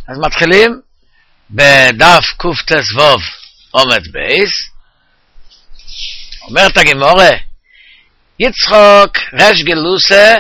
אז מתחילים בדף קט"ו עומד בייס. אומרת הגמורה, יצחוק רש גלוסה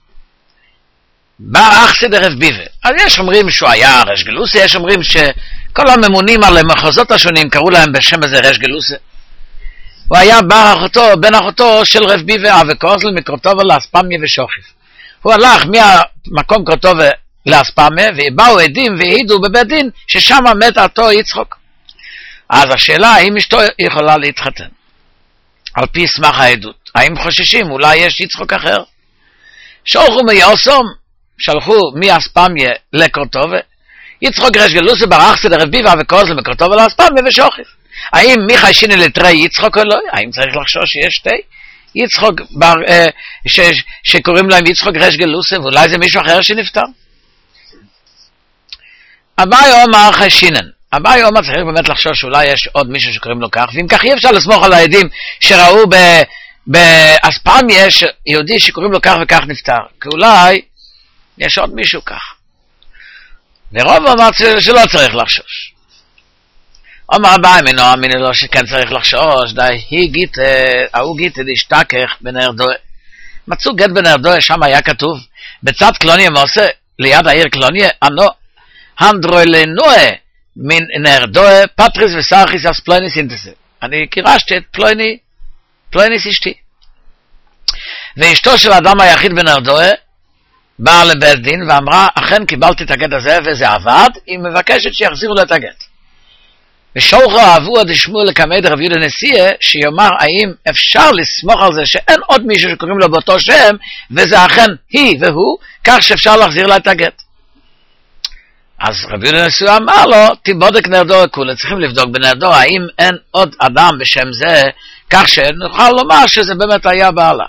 בא אחסי דרב ביבה. אז יש אומרים שהוא היה רש גלוסה, יש אומרים שכל הממונים על המחוזות השונים קראו להם בשם הזה רש גלוסה. הוא היה בן אחותו של רב ביבה וקורזל מקרוטובה לאספמיה ושוכף. הוא הלך מהמקום קרוטובה לאספמיה, ובאו עדים והעידו בבית דין ששם מת אותו יצחוק. אז השאלה האם אשתו יכולה להתחתן על פי סמך העדות. האם חוששים אולי יש יצחוק אחר? שלחו מיוסום, שלחו מאספמיה לקרוטובה, יצחוק רש גלוסה ברח דרב ביבה וקורזל מקרוטובה לאספמיה ושוכף. האם מיכאי שיני לתרי יצחוק או לא? האם צריך לחשוש שיש שתי יצחוק שקוראים להם יצחוק רש גלוסה, ואולי זה מישהו אחר שנפטר? אביי אומר חשינן. אביי אומר צריך באמת לחשוש שאולי יש עוד מישהו שקוראים לו כך, ואם כך אי אפשר לסמוך על העדים שראו באספמיה יש יהודי שקוראים לו כך וכך נפטר, כי אולי יש עוד מישהו כך. ורוב אומר שלא צריך לחשוש. אומר אביי מנועמיני לו שכן צריך לחשוש, די ההוא גיטה דשתכך בנר דוה. מצאו גט בנר דוה, שם היה כתוב בצד קלוניה מוסה, ליד העיר קלוניה, אנו הנדרולנוה מן נר דוה פטריס וסרחיס אס פלויניס אינטסה. אני קירשתי את פלויניס אשתי. ואשתו של האדם היחיד בנר דוה באה לבית דין ואמרה, אכן קיבלתי את הגט הזה וזה עבד, היא מבקשת שיחזירו לו את הגט. ושולחו אהבו עד שמואל לקמי דרב יהודה נשיאה, שיאמר האם אפשר לסמוך על זה שאין עוד מישהו שקוראים לו באותו שם, וזה אכן היא והוא, כך שאפשר להחזיר לה את הגט. אז רב יהודה נשיאה אמר לו, תבודק נרדו כולה, צריכים לבדוק בנרדו, האם אין עוד אדם בשם זה, כך שנוכל לומר שזה באמת היה בעלה.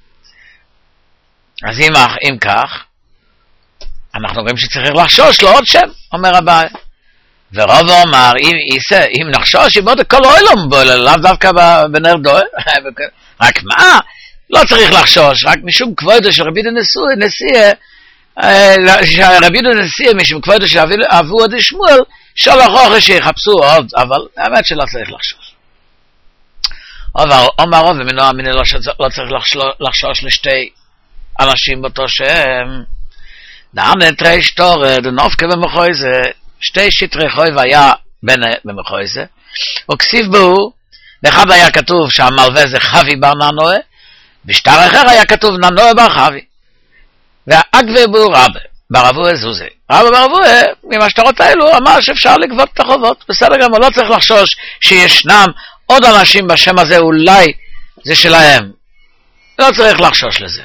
אז אם כך, אנחנו רואים שצריך לחשוש לו עוד שם, אומר אביי. ורוב אומר, אם נחשוש, יבודק כל העולם בו, לאו דווקא בנר דוה. רק מה? לא צריך לחשוש, רק משום כבודו של רבי נשיאה, רבי נשיאה משום כבודו של אבו עד שמואל, שלחו אחרי שיחפשו עוד, אבל האמת שלא צריך לחשוש. אומר רוב ומנוע מיני לא צריך לחשוש לשתי אנשים באותו שם. דענה תרי שטור, דנופקה במחויזה, שתי שטרי חויב היה במחויזה, וכסיב בו, באחד היה כתוב שהמלווה זה חבי בר ננועה, בשטר אחר היה כתוב ננועה בר חבי. והאגווה בו רבה, ברבוה זוזה. רבה ברבוה, מהשטרות האלו, אמר שאפשר לגבות את החובות. בסדר גם, לא צריך לחשוש שישנם עוד אנשים בשם הזה, אולי זה שלהם. לא צריך לחשוש לזה.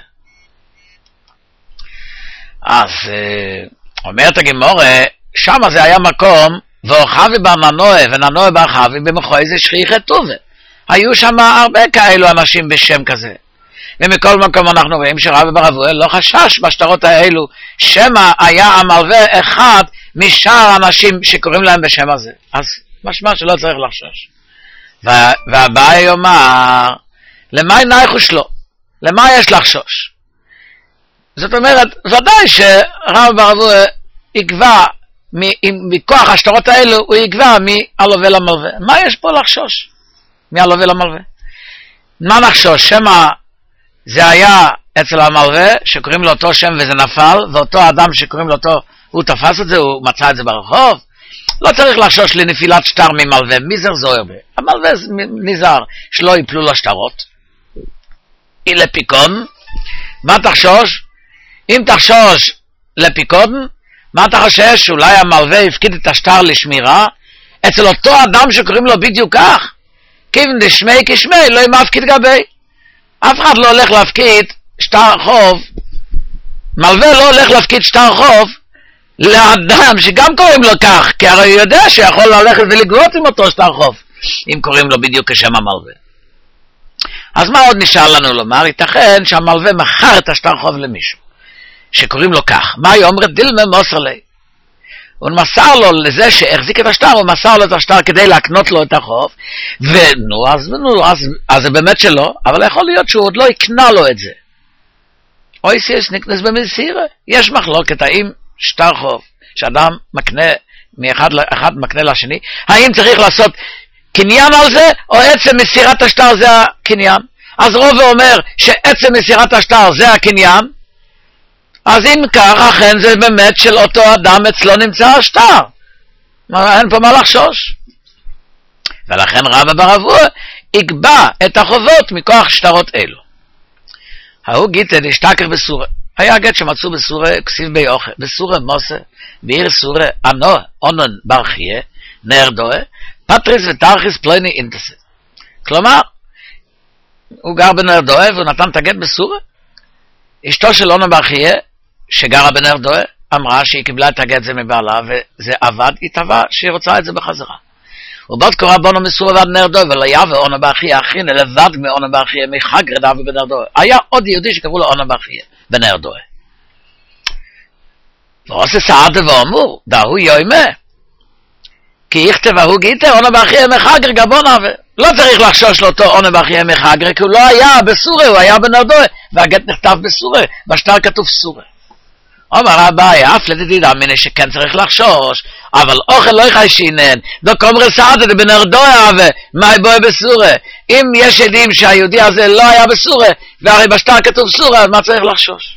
אז אומרת הגמורה, שם זה היה מקום, וחבי בר ננועה וננועה בר חבי במחויזה שכיחי טובה. היו שם הרבה כאלו אנשים בשם כזה. ומכל מקום אנחנו רואים שרבי ברבוה לא חשש בשטרות האלו, שמא היה המלווה אחד משאר האנשים שקוראים להם בשם הזה. אז משמע שלא צריך לחשוש. והבא יאמר, למה נייחו שלו? למה יש לחשוש? זאת אומרת, ודאי שרבי ברבוה יקבע, מכוח השטרות האלו, הוא יקבע מהלווה למלווה. מה יש פה לחשוש? מהלווה למלווה. מה נחשוש? שמא זה היה אצל המלווה שקוראים לו אותו שם וזה נפל, ואותו אדם שקוראים לו אותו, הוא תפס את זה, הוא מצא את זה ברחוב. לא צריך לחשוש לנפילת שטר ממלווה, מי זר בה? המלווה נזהר שלא יפלו לו שטרות. לפיקון, מה תחשוש? אם תחשוש לפיקון, מה אתה חושש? אולי המלווה הפקיד את השטר לשמירה אצל אותו אדם שקוראים לו בדיוק כך? כיוון דשמי כשמי לא ימפקיד גבי. אף אחד לא הולך להפקיד שטר חוב, מלווה לא הולך להפקיד שטר חוב לאדם שגם קוראים לו כך, כי הרי הוא יודע שיכול ללכת ולגבות עם אותו שטר חוב, אם קוראים לו בדיוק כשם המלווה. אז מה עוד נשאר לנו לומר? ייתכן שהמלווה מכר את השטר חוב למישהו שקוראים לו כך. מה היא אומרת? דילמה מוסר לי. הוא מסר לו לזה שהחזיק את השטר, הוא מסר לו את השטר כדי להקנות לו את החוב, אז זה באמת שלו, אבל יכול להיות שהוא עוד לא יקנה לו את זה. אוי סיס נקנס במסירה. יש מחלוקת האם שטר חוב שאדם מקנה, אחד מקנה לשני, האם צריך לעשות קניין על זה, או עצם מסירת השטר זה הקניין? אז רוב אומר שעצם מסירת השטר זה הקניין, אז אם כך, אכן זה באמת של אותו אדם אצלו נמצא השטר. אין פה מה לחשוש. ולכן רבא בר אבוה יקבע את החובות מכוח שטרות אלו. ההוא גיטה דשתכח בסורה. היה גט שמצאו בסורה כסיב בי אוכל. בסורה מוסה, בעיר סורה, אנו, אונון בר חיה, נר דוה, פטריס ותרחיס פלויני אינטסה. כלומר, הוא גר בנר דוה והוא נתן את הגט בסורה. אשתו של אונון בר חיה, שגרה בנר דוה, אמרה שהיא קיבלה את הגט זה מבעלה, וזה עבד, היא טבעה שהיא רוצה את זה בחזרה. ובת קורא בונו מסורה ועד נר דוה, ולא יבא אונו בר חיה אחינה לבד מאונו בר חיה מחגר דוה בנר דוה. היה עוד יהודי שקראו לו אונו בר חיה בנר דוה. ועושה סעדה ואומר, דהו יוימה, כי יכתב ההוא גיטה אונו בר חיה מחגר גבונה, לא צריך לחשוש לאותו אונו בר חיה מחגר, כי הוא לא היה בסורה, הוא היה בנר דוה, והגט נכתב בסורה, בשטר כתוב סורה. אומר אביי, אף לדידי דמיני שכן צריך לחשוש, אבל אוכל לא יחשינן, דוק אומר סעדה בנר דוה, ומה בואי בסורה? אם יש עדים שהיהודי הזה לא היה בסורה, והרי בשטר כתוב סורה, אז מה צריך לחשוש?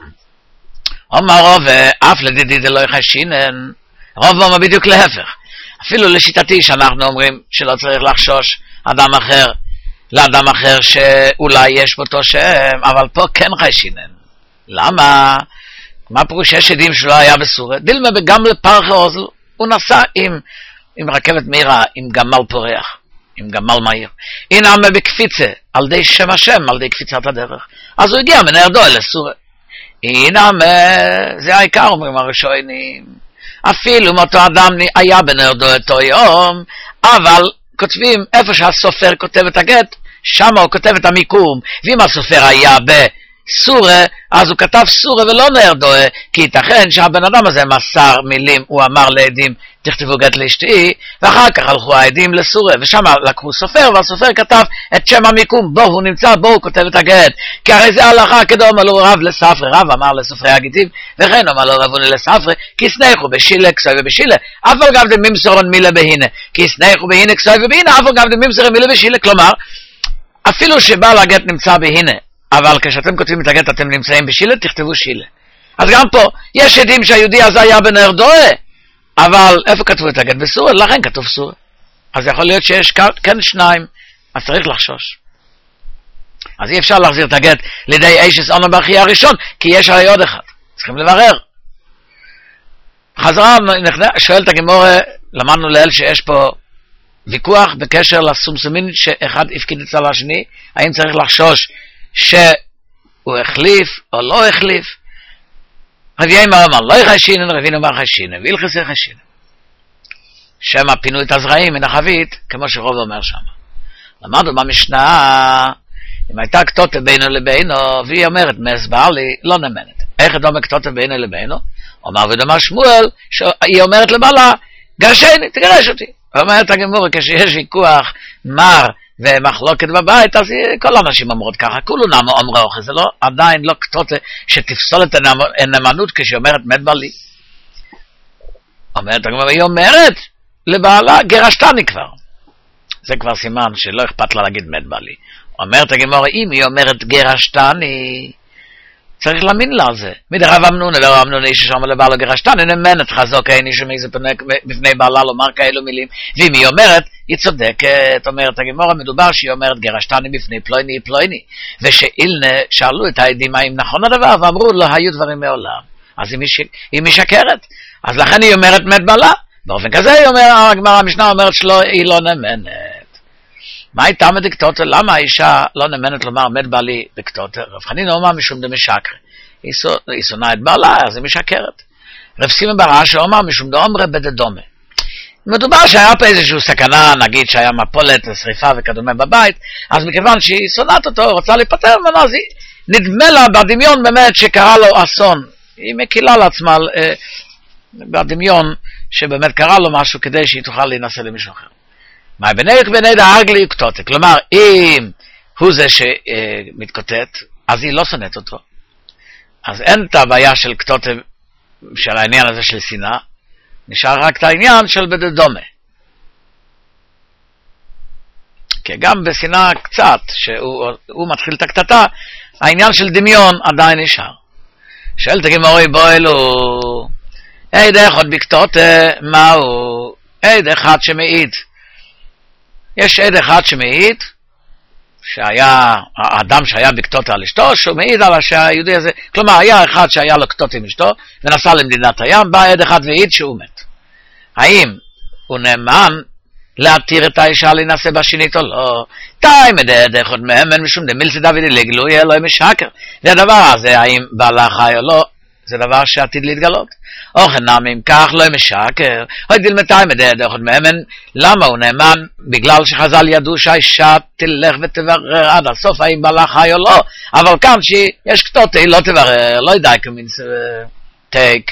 אומר רוב, אף לדידי לא יחשינן, רוב אומר בדיוק להפך. אפילו לשיטתי שאנחנו אומרים שלא צריך לחשוש אדם אחר, לאדם אחר שאולי יש בו שם, אבל פה כן חשינן. למה? מה פירוש שיש עדים שלא היה בסורה? דילמה גם לפרחה אוזל, הוא נסע עם רכבת מהירה, עם גמל פורח, עם גמל מהיר. הנה בקפיצה, על די שם השם, על די קפיצת הדרך. אז הוא הגיע מנהר דוה לסורה. הנה, זה העיקר, אומרים הראשונים. אפילו אם אותו אדם היה בנהר דוה אותו יום, אבל כותבים איפה שהסופר כותב את הגט, שם הוא כותב את המיקום, ואם הסופר היה בסורה, אז הוא כתב סורה ולא נהר דוה, כי ייתכן שהבן אדם הזה מסר מילים, הוא אמר לעדים, תכתבו גט לאשתי, ואחר כך הלכו העדים לסורה, ושם לקחו סופר, והסופר כתב את שם המיקום, בו הוא נמצא, בו הוא כותב את הגט, כי הרי זה הלכה כדו אמר לו רב לספרי, רב אמר לסופרי הגיטים, וכן אמר לו רבוני לספרי, כי סנייחו בשילה, כסוי ובשילה, אבל גם דמימסורון מילה בהנה, כי סנייחו בהנה, כסוי ובהנה, אבל גם דמימסורון מילה בשילה, כלומר, אפילו שבעל הגט נמצא בהנה, אבל כשאתם כותבים את הגט אתם נמצאים בשילה, תכתבו שילה. אז גם פה, יש עדים שהיהודי הזה היה בנהר דוה, אבל איפה כתבו את הגט? בסורה, לכן כתוב סורה. אז יכול להיות שיש כן שניים, אז צריך לחשוש. אז אי אפשר להחזיר את הגט לידי אישס אונו בר חיה הראשון, כי יש הרי עוד אחד. צריכים לברר. חזרה, שואלת הגמורה, למדנו לאל שיש פה ויכוח בקשר לסומסומין שאחד הפקיד אצל השני, האם צריך לחשוש שהוא החליף או לא החליף. רבי אמר אמר, לא יחשינן, רבינו אמר חשינן, וילכס יחשינן. שמה פינו את הזרעים מן החבית, כמו שרוב אומר שם. למדנו במשנה, אם הייתה כתובת בינו לבינו, והיא אומרת, מסבר לי, לא נמנת. איך דומה כתובת בינו לבינו? אומר ודומה שמואל, שהיא אומרת לבעלה, גרשני, תגרש אותי. אומרת הגמורה, כשיש ויכוח מר ומחלוקת בבית, אז כל האנשים אומרות ככה, כולו נמו אומרו אוכל, זה לא, עדיין לא כתובת שתפסול את הנאמנות כשהיא אומרת מת בעלי. אומרת הגמורה, היא אומרת לבעלה, גרשתני כבר. זה כבר סימן שלא אכפת לה להגיד מת בעלי. אומרת הגמורה, אם היא אומרת גרשתני, צריך להאמין לה על זה. מדרב אמנונה, לא אמנונה איש שאומר לבעלו גרשתני, נאמנת חזוק, אין איש ומי זה בפני בעלה לומר כאלו מילים. ואם היא אומרת, היא צודקת, אומרת הגמורה, מדובר שהיא אומרת גרשתני בפני פלויני פלויני. ושאילנה שאלו את העדים האם נכון הדבר, ואמרו לא היו דברים מעולם. אז היא משקרת. אז לכן היא אומרת מת בעלה. באופן כזה היא אומרת, הגמרא המשנה אומרת שהיא לא נאמנת. מה הייתה מדקטוטה? למה האישה לא נאמנת לומר מת בעלי בקטוטה? רב חנינא אומר משום דמשקר. היא שונאה את בעלה, אז היא משקרת. רב סימון בר אשי אומר משום דאמרי בדדומה. מדובר שהיה פה איזושהי סכנה, נגיד שהיה מפולת, שריפה וכדומה בבית, אז מכיוון שהיא שונאת אותו, רוצה להיפטר ממנו, אז היא נדמה לה בדמיון באמת שקרה לו אסון. היא מקילה לעצמה בדמיון שבאמת קרה לו משהו כדי שהיא תוכל להינשא למישהו אחר. מה בנך בני דאגלי קטוטה, כלומר אם הוא זה שמתקוטט, אז היא לא שונאת אותו, אז אין את הבעיה של קטוטה, של העניין הזה של שנאה, נשאר רק את העניין של בדדומה. כי גם בשנאה קצת, שהוא מתחיל את הקטטה, העניין של דמיון עדיין נשאר. שאלת גמורי בו אלו, עד אחד בקטוטה, מהו? עד אחד שמעיד. יש עד אחד שמעיד, שהיה, האדם שהיה בקטוטה על אשתו, שהוא מעיד על שהיהודי הזה, כלומר, היה אחד שהיה לו קטוטה עם אשתו, ונסע למדינת הים, בא עד אחד ועיד שהוא מת. האם הוא נאמן להתיר את האישה להינשא בשנית או לא? תאי מדד אחד מהמן משום דמילסי דודי לגלוי אלוהי משקר. והדבר הזה, האם בעלה חי או לא, זה דבר שעתיד להתגלות. או חנם אם כך לא משקר, או דיל מתי מדד אחד מהמן, למה הוא נאמן? בגלל שחז"ל ידעו שהאישה תלך ותברר עד הסוף האם בעלה חי או לא, אבל כאן שיש קטוטה, היא לא תברר, לא ידע כמינס תיק.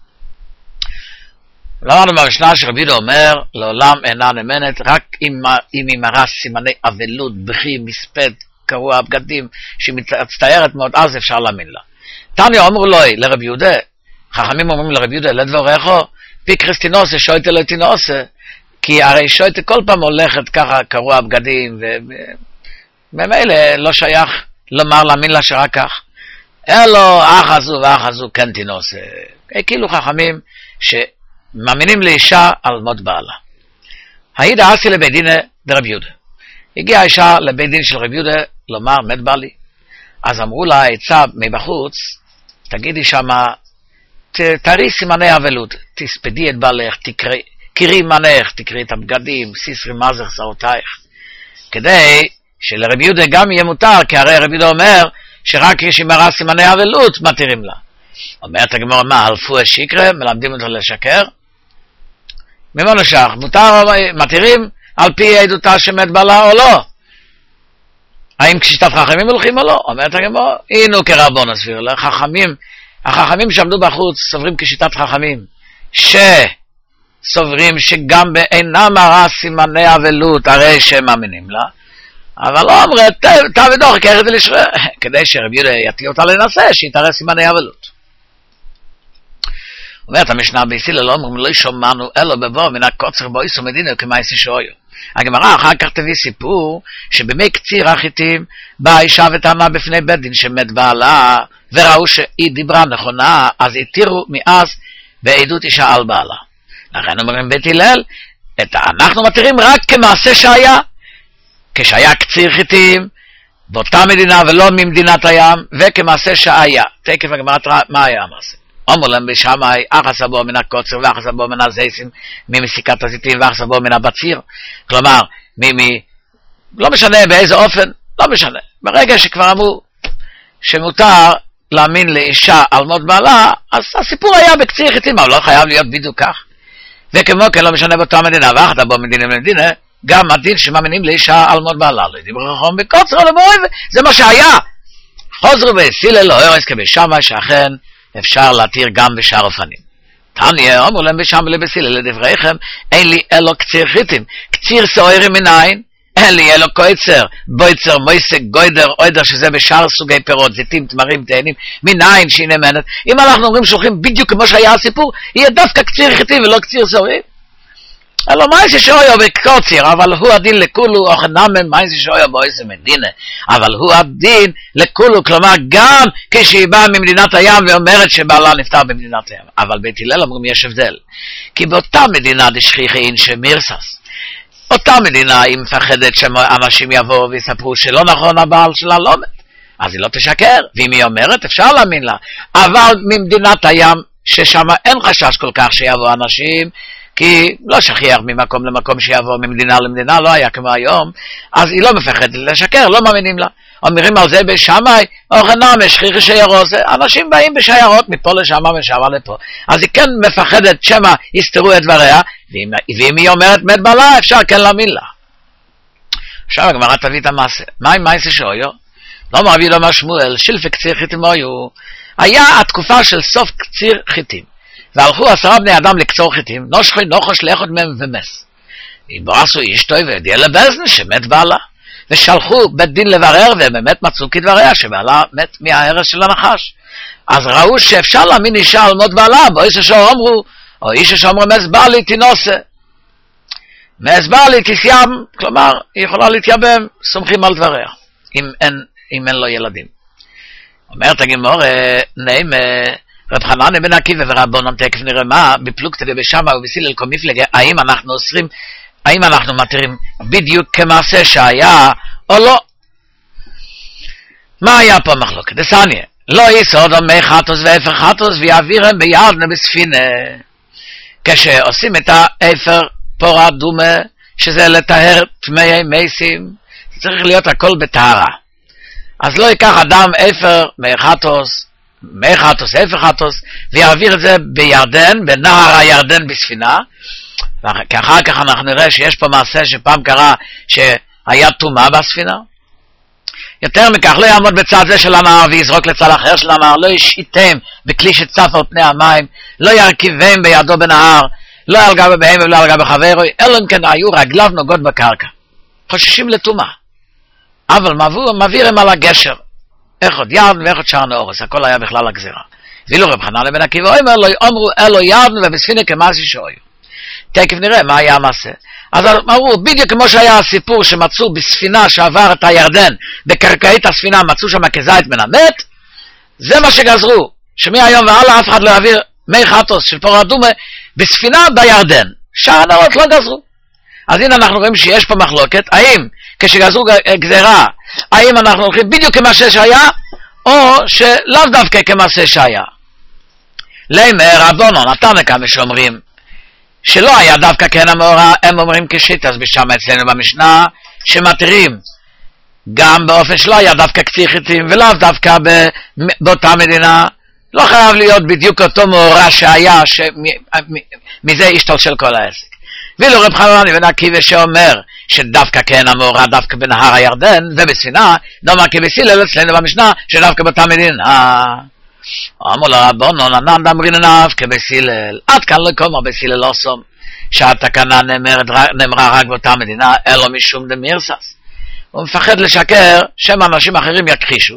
למדנו במשנה שרבי יהודה אומר, לעולם אינה נאמנת, רק אם היא מראה סימני אבלות, בכי, מספד, קרוע בגדים, שהיא מצטיירת מאוד, אז אפשר להאמין לה. תניא אמרו לו, לרבי יהודה, חכמים אומרים לרבי יהודה, לדבריך, פי קריסטינוסה, שויטה לא תינוסה, כי הרי שויטה כל פעם הולכת ככה, קרוע בגדים, וממילא לא שייך לומר להאמין לה שרק כך. אלו, אח הזו ואח הזו, כן תינוסה. כאילו חכמים מאמינים לאישה על מות בעלה. הידע עשי לבית דין דרבי יהודה. הגיעה האישה לבית דין של רבי יהודה לומר מת בעלי. אז אמרו לה עצה מבחוץ, תגידי שמה, תראי סימני אבלות, תספדי את בעלך, קרי מנך, תקראי את הבגדים, סיסרי מזר שעותייך. כדי שלרבי יהודה גם יהיה מותר, כי הרי רבי יהודה אומר שרק כשהיא מראה סימני אבלות מתירים לה. אומרת הגמרא, מה, אלפו השיקרה, מלמדים אותו לשקר? ממה נשך? מותר, מתירים על פי עדותה שמת בעלה או לא? האם כשיטת חכמים הולכים או לא? אומרת הגמרא, הנה כרבון הסביר לה, החכמים שעמדו בחוץ סוברים כשיטת חכמים, שסוברים שגם באינם מראה סימני אבלות, הרי שהם מאמינים לה, אבל לא אומרת, תעבדוך, כרת ולשרה, כדי שרבי יהודה יתיר אותה לנסה, שיתראה סימני אבלות. אומרת המשנה ביסילה, לא אומרים, לא שומענו אלו בבוא מן הקוצר בו איסו מדינה כמייסי שויו. הגמרא אחר כך תביא סיפור שבמי קציר החיטים באה אישה וטעמה בפני בית דין שמת בעלה, וראו שהיא דיברה נכונה, אז התירו מאז בעדות אישה על בעלה. לכן אומרים בית הלל, אנחנו מתירים רק כמעשה שהיה, כשהיה קציר חיטים באותה מדינה ולא ממדינת הים, וכמעשה שהיה. תקף הגמרא מה היה המעשה? אמרו להם בשמאי, אחס בו מן הקוצר ואחס בו מן הזיסים, ממסיקת הזיתים ואחס בו מן הבציר. כלומר, לא משנה באיזה אופן, לא משנה. ברגע שכבר אמרו שמותר להאמין לאישה על מות בעלה, אז הסיפור היה בקציר חיטים, אבל לא חייב להיות בדיוק כך. וכמו כן לא משנה באותה מדינה, ואחת בו מדינה למדינה, גם הדין שמאמינים לאישה על מות בעלה, לא יודעים רחום בקוצר או לבואי, זה מה שהיה. חוזרו והסילה לא הרס כבשמה שאכן אפשר להתיר גם בשאר אופנים. תניא, אמרו להם בשם ולבסילה לדבריכם, אין לי אלו קציר חיטים, קציר סוערים מנין, אין לי אלו קויצר, בויצר, מויסק, גוידר, אוידר, שזה בשאר סוגי פירות, זיתים, תמרים, תאנים, מנין שהיא נאמנת. אם אנחנו אומרים שהולכים בדיוק כמו שהיה הסיפור, יהיה דווקא קציר חיטים ולא קציר סוערים. אלו מייסי שויו בקוצר, אבל הוא הדין לכולו, או חנמם מייסי שויו באיזה מדינה, אבל הוא הדין לכולו, כלומר גם כשהיא באה ממדינת הים ואומרת שבעלה נפטר במדינת הים. אבל בית הלל אומרים יש הבדל, כי באותה מדינה דשכיחי אין שמירסס, אותה מדינה היא מפחדת שאנשים יבואו ויספרו שלא נכון הבעל שלה לא מת, אז היא לא תשקר, ואם היא אומרת אפשר להאמין לה, אבל ממדינת הים ששם אין חשש כל כך שיבואו אנשים, כי לא שכיח ממקום למקום שיבוא ממדינה למדינה, לא היה כמו היום, אז היא לא מפחדת לשקר, לא מאמינים לה. אומרים על זה בשמאי, אוכנם, שכיחי שיירות, אנשים באים בשיירות מפה לשם ושם לפה. אז היא כן מפחדת שמה יסתרו את דבריה, ואם היא אומרת מת בעלה, אפשר כן להאמין לה. עכשיו הגמרא תביא את המעשה. מה עם מעשה שויו? לא מרבי לא משמואל, שילפי קציר חיטים היו. היה התקופה של סוף קציר חיטים. והלכו 10 בני אדם לקצור חיטים, נושכי נוחש לאחד מהם ומס. יבואסו אשתו והודיע לבזן שמת בעלה. ושלחו בית דין לברר, ובאמת מצאו כדבריה שבעלה מת מההרס של הנחש. אז ראו שאפשר להאמין אישה על מות בעלה, באיזה שעה אמרו, או איש שאומר מסבר לי תינוסה, מסבר לי תסיים, כלומר היא יכולה להתייבם, סומכים על דבריה, אם אין לו ילדים. אומרת הגמור, נעים רב חנניה בן עקיבא ורבונן, תכף נראה מה בפלוגתא דבשמא ובסילל כל מפלגה, האם אנחנו מתירים בדיוק כמעשה שהיה או לא. מה היה פה מחלוקת? דסניה, לא יסוד מי חטוס ואפר חטוס ויעבירם בידנה בספינה. כשעושים את האפר פור אדומה, שזה לטהר טמאי מייסים, צריך להיות הכל בטהרה. אז לא ייקח אדם אפר מי חטוס, אפר חטוס, ויעביר את זה בירדן, בנהר הירדן בספינה, כי אחר כך אנחנו נראה שיש פה מעשה שפעם קרה שהיה טומאה בספינה. יותר מכך, לא יעמוד בצד זה של הנהר ויזרוק לצד אחר של הנהר, לא ישיתם בכלי שצף על פני המים, לא ירכיבם בידו בנהר, לא ילגע בהם ולא ילגע בחברו, אלא אם כן היו רגליו נוגעות בקרקע. חוששים לטומאה. אבל מעבירים על הגשר. אחד ירדן ואחד שער נאורס, הכל היה בכלל הגזירה. ואילו רב חנניה בן עקיבא אמרו אלו ירדן ובספינה כמעשה שהיו. תכף נראה מה היה המעשה. אז אמרו, בדיוק כמו שהיה הסיפור שמצאו בספינה שעבר את הירדן, בקרקעית הספינה מצאו שם כזית מן המת, זה מה שגזרו, שמהיום והלאה אף אחד לא יעביר מי חטוס של פור אדומה בספינה בירדן. שאר הנאות לא גזרו. אז הנה אנחנו רואים שיש פה מחלוקת, האם כשגזרו גזירה, האם אנחנו הולכים בדיוק כמעשה שהיה, או שלאו דווקא כמעשה שהיה. לימר רבונן, התנא קמא שאומרים, שלא היה דווקא כן המאורע, הם אומרים כשיט, אז בשם אצלנו במשנה, שמתירים גם באופן שלא היה דווקא קציר חיטים, ולאו דווקא באותה מדינה, לא חייב להיות בדיוק אותו מאורע שהיה, מזה השתלשל כל העסק. ואילו רב חנניה בן עקיבא שאומר, שדווקא כן המאורע דווקא בנהר הירדן, ובספינה, דומה כבסילל אצלנו במשנה, שדווקא באותה מדינה. אמרו לרבונן ענן דאמרינן אף כבסילל, עד כאן לא קומר בסילל אוסום, שהתקנה נאמרה רק באותה מדינה, אלא משום דמירסס. הוא מפחד לשקר שם אנשים אחרים יכחישו.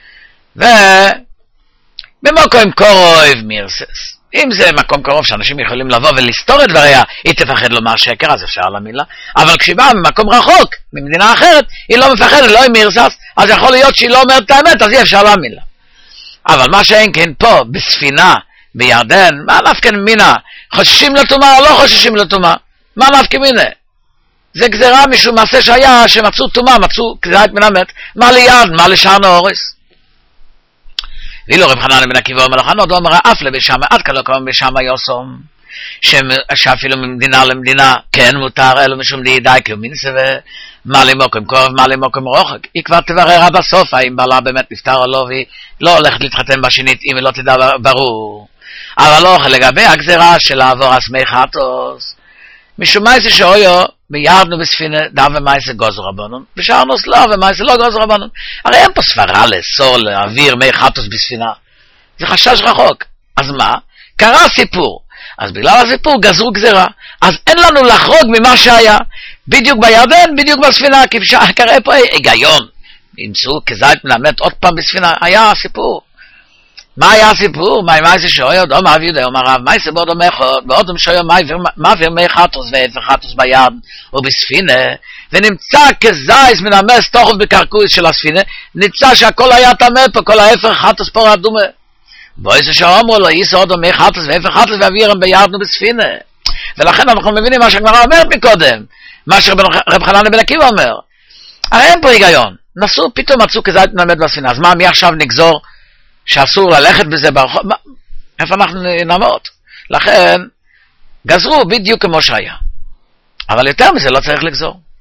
ובמקום קרוב מירסס, אם זה מקום קרוב שאנשים יכולים לבוא ולסתור את דבריה, היא תפחד לומר שקר, אז אפשר על המילה. אבל כשהיא באה ממקום רחוק, ממדינה אחרת, היא לא מפחדת, לא היא מירסס, אז יכול להיות שהיא לא אומרת את האמת, אז אי אפשר על המילה. אבל מה שאין כן פה, בספינה, בירדן, מה נפקא מינה? חוששים לטומאה או לא חוששים לטומאה? מה נפקא מינה? זה גזירה משום מעשה שהיה, שמצאו טומאה, מצאו כזית מן המת, מה ליד, מה לשער נאורס? ואילו רב חנניה בן עקיבא אומר לחנות, הוא אומר, אף לבשמה, עד כאן לא קוראים בשמה יוסום, שאפילו ממדינה למדינה, כן מותר, אלו משום די כי הוא מינסה, מה למוקם קרוב, מה למוקם רוחק. היא כבר תברר עד הסוף, האם בעלה באמת נפטר או לא, והיא לא הולכת להתחתן בשנית, אם היא לא תדע ברור. אבל לא, לגבי הגזירה של לעבור הסמי חטוס, משום מה זה שאויו, בירדנו בספינה, דא ומייסה גוזר רבנון, ושארנוס לא, ומייסה לא גוזר רבנון. הרי אין פה סברה לאסור להעביר מי חטוס בספינה. זה חשש רחוק. אז מה? קרה סיפור. אז בגלל הסיפור גזרו גזירה. אז אין לנו לחרוג ממה שהיה. בדיוק בירדן, בדיוק בספינה, כי קרה פה היגיון. ימצאו כזית מלמד עוד פעם בספינה, היה הסיפור. מה היה הסיפור? מה זה שויוד? או מה אביודה, אומר רב, מה זה בעוד המחוד? בעוד המשויוד, מה אביר מי חטוס ואפר חטוס בירד או בספינה, ונמצא כזייס מנמס תוכף בקרקויס של הספינה, נמצא שהכל היה תמה פה, כל האפר חטוס פה אדומה. בואי זה שאומרו לו, איסו עוד מי חטוס ואפר חטוס ואבירם בירד ובספינה. ולכן אנחנו מבינים מה שהגמרא אומרת מקודם, מה שרב חנניה בן עקיבא אומר. הרי אין פה היגיון. פתאום מצאו כזית מנמד בספינה, אז מה, מי עכשיו נגזור שאסור ללכת בזה ברחוב? איפה אנחנו נעמוד? לכן גזרו בדיוק כמו שהיה. אבל יותר מזה לא צריך לגזור.